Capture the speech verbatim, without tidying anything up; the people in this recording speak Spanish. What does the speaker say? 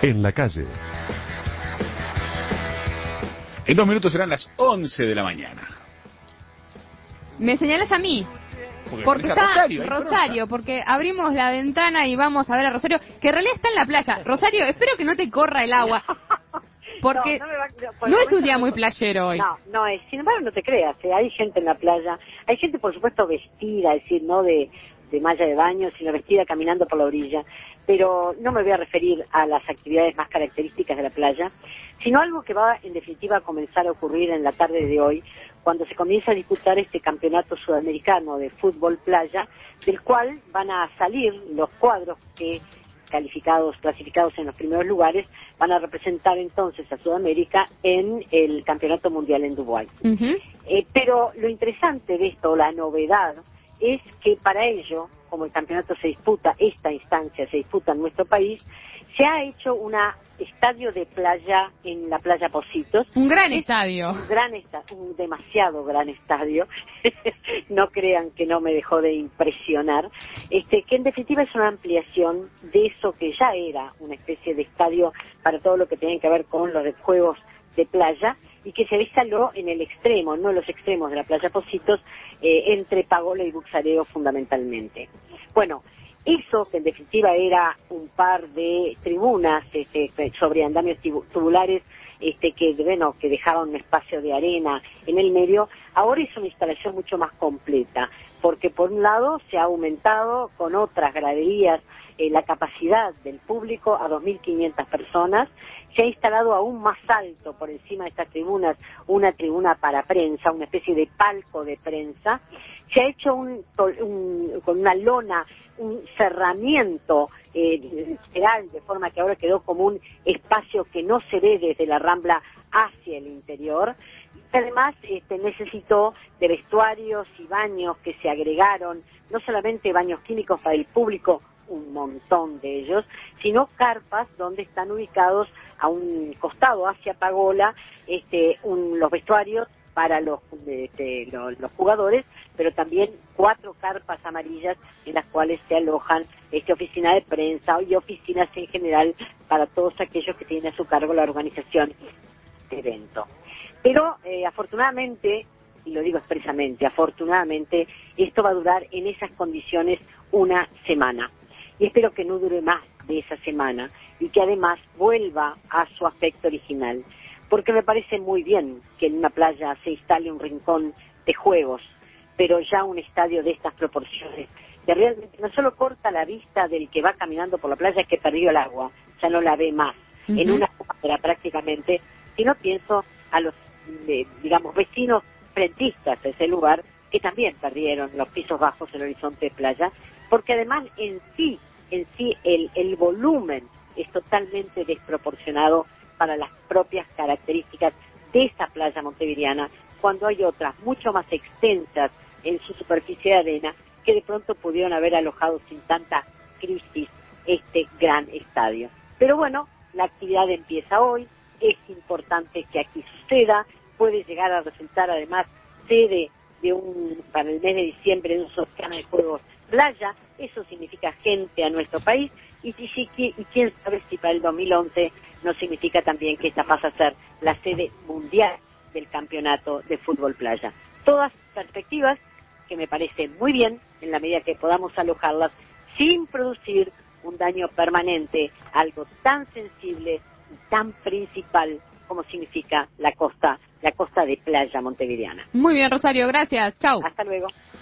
en la calle. En dos minutos serán las once de la mañana. Me señalas a mí. Porque, Porque está Rosario, Rosario, porque abrimos la ventana y vamos a ver a Rosario, que en realidad está en la playa. Rosario, espero que no te corra el agua, porque no, no, va, no, no es un día muy playero hoy. No, no es. Sin embargo, no te creas, ¿eh? Hay gente en la playa, hay gente, por supuesto, vestida, es decir, no de, de malla de baño, sino vestida caminando por la orilla. Pero no me voy a referir a las actividades más características de la playa, sino algo que va, en definitiva, a comenzar a ocurrir en la tarde de hoy, cuando se comienza a disputar este campeonato sudamericano de fútbol playa, del cual van a salir los cuadros que, calificados, clasificados en los primeros lugares, van a representar entonces a Sudamérica en el Campeonato Mundial en Dubái. Uh-huh. Eh, pero lo interesante de esto, la novedad, es que para ello, como el campeonato se disputa, esta instancia se disputa en nuestro país, se ha hecho un estadio de playa en la playa Pocitos. Un gran es estadio. Un gran estadio, un demasiado gran estadio. No crean que no me dejó de impresionar. Este, que en definitiva es una ampliación de eso que ya era una especie de estadio para todo lo que tiene que ver con los de juegos de playa, y que se instaló en el extremo, no en los extremos de la playa Pocitos, eh, entre Pagola y Buxareo fundamentalmente. Bueno, eso que en definitiva era un par de tribunas este, sobre andamios tubulares este, que, bueno, que dejaban un espacio de arena en el medio, ahora es una instalación mucho más completa, porque por un lado se ha aumentado con otras graderías eh, la capacidad del público a dos mil quinientas personas, se ha instalado aún más alto por encima de estas tribunas una tribuna para prensa, una especie de palco de prensa, se ha hecho un, un, con una lona, un cerramiento eh, lateral, de forma que ahora quedó como un espacio que no se ve desde la Rambla hacia el interior. Y además este, necesitó de vestuarios y baños que se agregaron, no solamente baños químicos para el público, un montón de ellos, sino carpas donde están ubicados a un costado hacia Pagola este, un, los vestuarios para los, este, los, los jugadores, pero también cuatro carpas amarillas en las cuales se alojan este, oficina de prensa y oficinas en general para todos aquellos que tienen a su cargo la organización de evento. Pero eh, afortunadamente, y lo digo expresamente, afortunadamente, esto va a durar en esas condiciones una semana. Y espero que no dure más de esa semana y que además vuelva a su aspecto original. Porque me parece muy bien que en una playa se instale un rincón de juegos, pero ya un estadio de estas proporciones, que realmente no solo corta la vista del que va caminando por la playa que perdió el agua, ya no la ve más, uh-huh. en una cuadra prácticamente, sino pienso a los, eh, digamos, vecinos frentistas de ese lugar, que también perdieron los pisos bajos en el horizonte de playa, porque además en sí, en sí el, el volumen es totalmente desproporcionado para las propias características de esa playa montevideana, cuando hay otras mucho más extensas en su superficie de arena que de pronto pudieron haber alojado sin tanta crisis este gran estadio. Pero bueno, la actividad empieza hoy, es importante que aquí suceda, puede llegar a resultar además sede de un, para el mes de diciembre, de un Sudamericano de Juegos Playa, eso significa gente a nuestro país, y, y, y quién sabe si para el dos mil once no significa también que esta pasa a ser la sede mundial del campeonato de fútbol playa. Todas perspectivas que me parecen muy bien en la medida que podamos alojarlas sin producir un daño permanente, algo tan sensible y tan principal como significa la costa, la costa de playa montevideana. Muy bien, Rosario, gracias. Chau. Hasta luego.